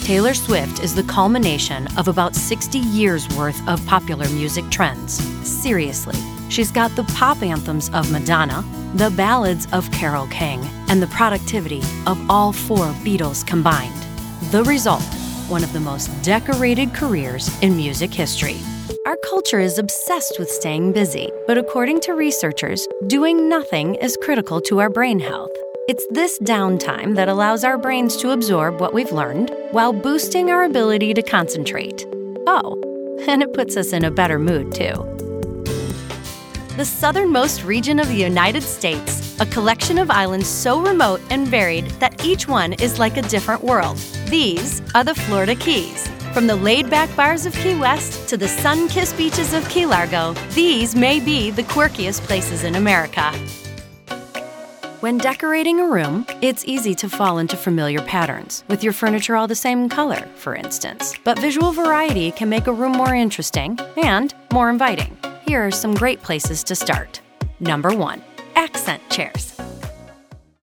Taylor Swift is the culmination of about 60 years' worth of popular music trends. Seriously, she's got the pop anthems of Madonna, the ballads of Carole King, and the productivity of all four Beatles combined. The result, one of the most decorated careers in music history. Our culture is obsessed with staying busy, but according to researchers, doing nothing is critical to our brain health. It's this downtime that allows our brains to absorb what we've learned while boosting our ability to concentrate. Oh, and it puts us in a better mood, too. The southernmost region of the United States, a collection of islands so remote and varied that each one is like a different world. These are the Florida Keys. From the laid-back bars of Key West to the sun-kissed beaches of Key Largo, these may be the quirkiest places in America. When decorating a room, it's easy to fall into familiar patterns, with your furniture all the same color, for instance. But visual variety can make a room more interesting and more inviting. Here are some great places to start. Number 1. Accent chairs.